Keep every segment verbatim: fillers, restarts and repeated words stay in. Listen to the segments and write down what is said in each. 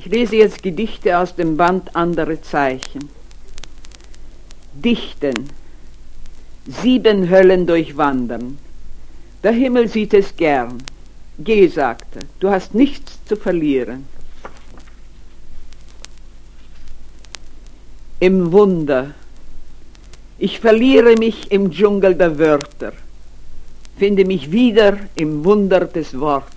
lese jetzt Gedichte aus dem Band Andere Zeichen. Dichten, sieben Höllen durchwandern. Der Himmel sieht es gern. Geh, sagte, du hast nichts zu verlieren. Im Wunder. Ich verliere mich im Dschungel der Wörter, finde mich wieder im Wunder des Worts.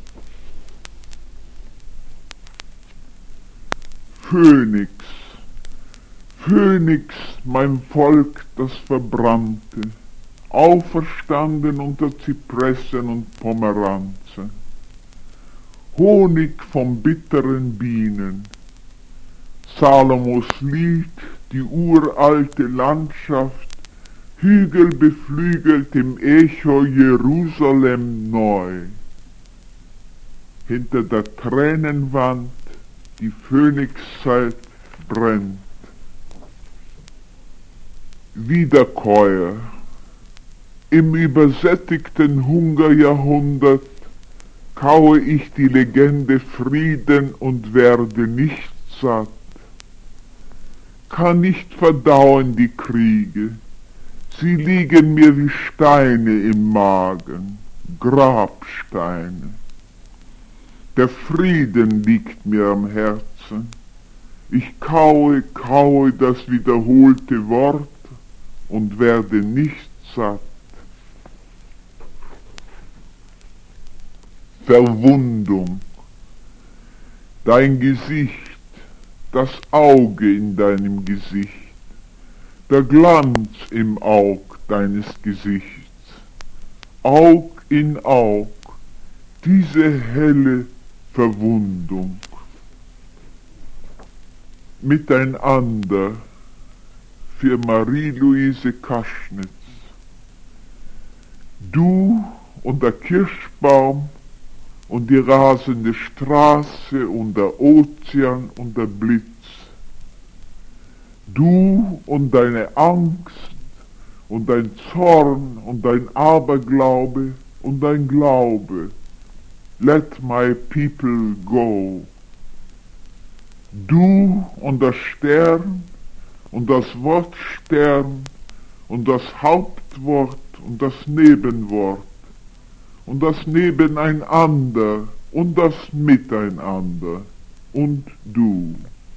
Phönix, Phönix, mein Volk, das Verbrannte, auferstanden unter Zypressen und Pomeranzen. Honig von bitteren Bienen, Salomos Lied, die uralte Landschaft, Hügel beflügelt im Echo Jerusalem neu. Hinter der Tränenwand die Phönixzeit brennt. Wiederkäuer, im übersättigten Hungerjahrhundert kaue ich die Legende Frieden und werde nicht satt. Kann nicht verdauen die Kriege, sie liegen mir wie Steine im Magen, Grabsteine. Der Frieden liegt mir am Herzen, ich kaue, kaue das wiederholte Wort und werde nicht satt. Verwundung, dein Gesicht, das Auge in deinem Gesicht, der Glanz im Aug deines Gesichts, Aug in Aug, diese helle Verwundung. Miteinander für Marie-Louise Kaschnitz. Du und der Kirschbaum und die rasende Straße und der Ozean und der Blitz. Du und deine Angst und dein Zorn und dein Aberglaube und dein Glaube. Let my people go. Du und der Stern und das Wort Stern und das Hauptwort und das Nebenwort und das Nebeneinander und das Miteinander und du.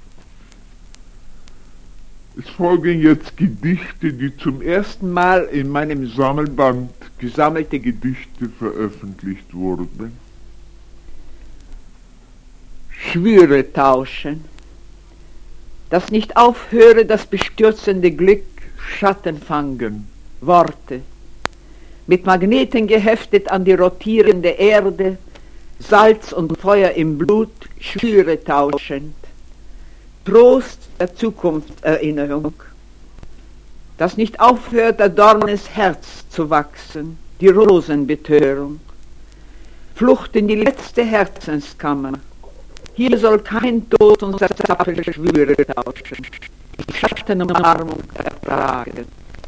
Es folgen jetzt Gedichte, die zum ersten Mal in meinem Sammelband Gesammelte Gedichte veröffentlicht wurden. Schwüre tauschen, das nicht aufhöre, das bestürzende Glück, Schatten fangen, Worte, mit Magneten geheftet an die rotierende Erde, Salz und Feuer im Blut, Schwüre tauschend, Trost der Zukunftserinnerung, das nicht aufhört, der Dornes Herz zu wachsen, die Rosenbetörung, Flucht in die letzte Herzenskammer. Hier soll kein Tod unser Zappel Schwüre tauschen, die Schattenumarmung ertragen.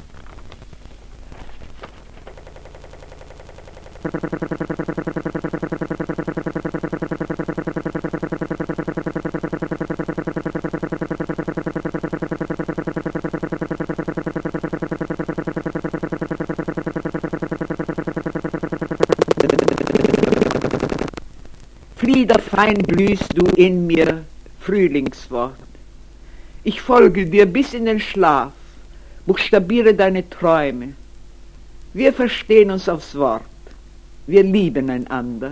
Fliederfein blühst du in mir, Frühlingswort. Ich folge dir bis in den Schlaf, buchstabiere deine Träume. Wir verstehen uns aufs Wort, wir lieben einander.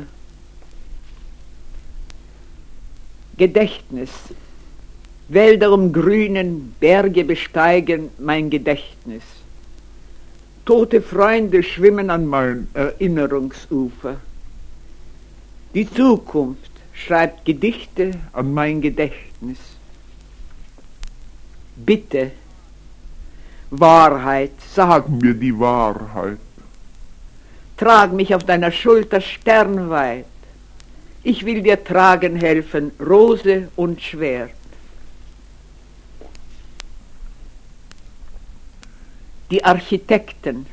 Gedächtnis, Wälder umgrünen, Berge besteigen mein Gedächtnis. Tote Freunde schwimmen an mein Erinnerungsufer. Die Zukunft schreibt Gedichte an mein Gedächtnis. Bitte, Wahrheit, sag mir die Wahrheit. Trag mich auf deiner Schulter sternweit. Ich will dir tragen helfen, Rose und Schwert. Die Architekten.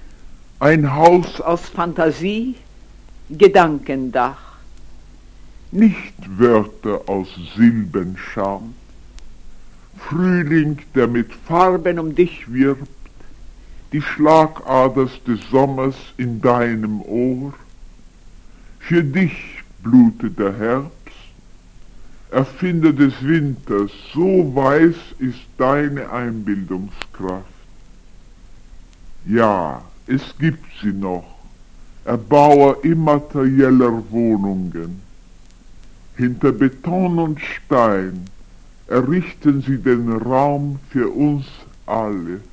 Ein Haus aus Fantasie, Gedankendach. nicht Wörter aus Silbenscharm. Frühling, der mit Farben um dich wirbt, die Schlagader des Sommers in deinem Ohr. Für dich blutet der Herbst, Erfinder des Winters, so weiß ist deine Einbildungskraft. Ja, es gibt sie noch, Erbauer immaterieller Wohnungen. Hinter Beton und Stein errichten sie den Raum für uns alle.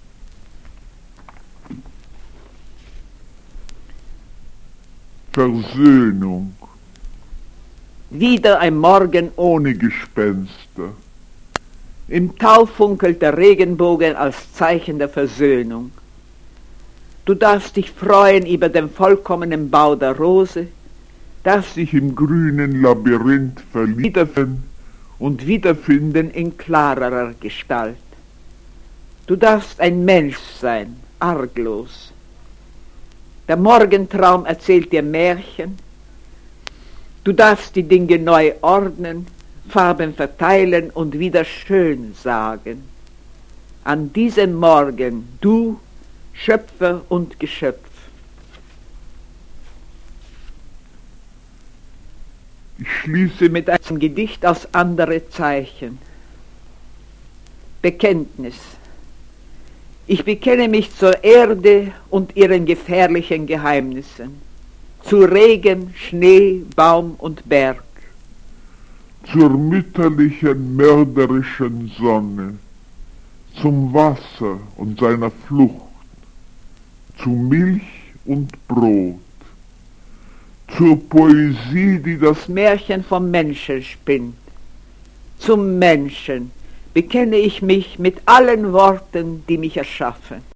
Versöhnung. Wieder ein Morgen Ohne Gespenster. im Tau funkelt der Regenbogen als Zeichen der Versöhnung. Du darfst dich freuen über den vollkommenen Bau der Rose, darfst Sich im grünen Labyrinth verlieben und wiederfinden in klarerer Gestalt. Du darfst ein Mensch sein, arglos. Der Morgentraum erzählt dir Märchen. Du darfst die Dinge neu ordnen, Farben verteilen und wieder schön sagen. An diesem Morgen, du, Schöpfer und Geschöpf. Ich schließe Mit einem Gedicht aus Andere Zeichen. Bekenntnis. Ich bekenne mich zur Erde und ihren gefährlichen Geheimnissen, zu Regen, Schnee, Baum und Berg, zur mütterlichen, mörderischen Sonne, zum Wasser und seiner Flucht, zu Milch und Brot, zur Poesie, die das Märchen vom Menschen spinnt. Zum Menschen bekenne ich mich mit allen Worten, die mich erschaffen.